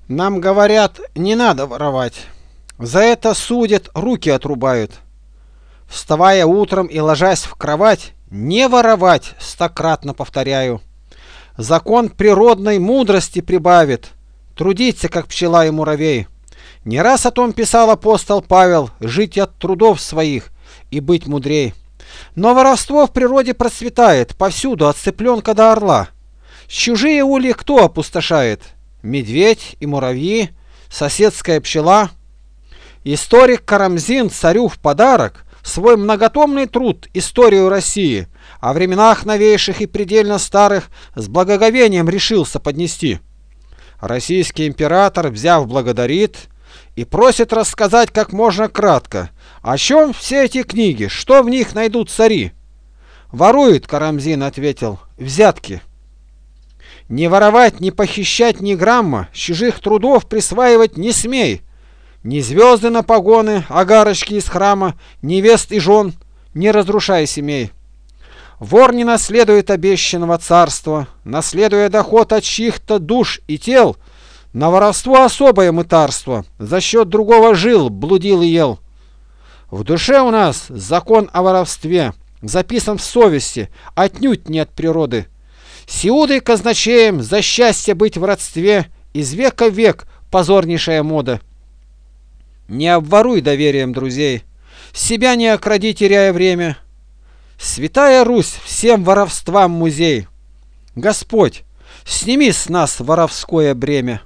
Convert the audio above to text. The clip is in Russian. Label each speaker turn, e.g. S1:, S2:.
S1: Нам говорят, не надо воровать. За это судят, руки отрубают. Вставая утром и ложась в кровать, не воровать, стократно повторяю. Закон природной мудрости прибавит, трудиться, как пчела и муравей. Не раз о том писал апостол Павел, жить от трудов своих и быть мудрей. Но воровство в природе процветает, повсюду, от цыпленка до орла. Чужие ульи кто опустошает? Медведь и муравьи, соседская пчела. Историк Карамзин царю в подарок свой многотомный труд «Историю России» о временах новейших и предельно старых с благоговением решился поднести. Российский император, взяв, благодарит и просит рассказать как можно кратко, о чем все эти книги, что в них найдут цари. «Ворует», — Карамзин ответил, — «взятки». Не воровать, не похищать ни грамма, с чужих трудов присваивать не смей. Ни звезды на погоны, агарочки из храма, невест и жен, не разрушай семей. Вор не наследует обещанного царства, наследуя доход от чьих-то душ и тел, на воровство особое мытарство, за счет другого жил, блудил и ел. В душе у нас закон о воровстве записан в совести, отнюдь не от природы. С Иудой казначеем за счастье быть в родстве из века в век позорнейшая мода. Не обворуй доверием друзей, себя не окради, теряя время. Святая Русь всем воровствам музей. Господь, сними с нас воровское бремя.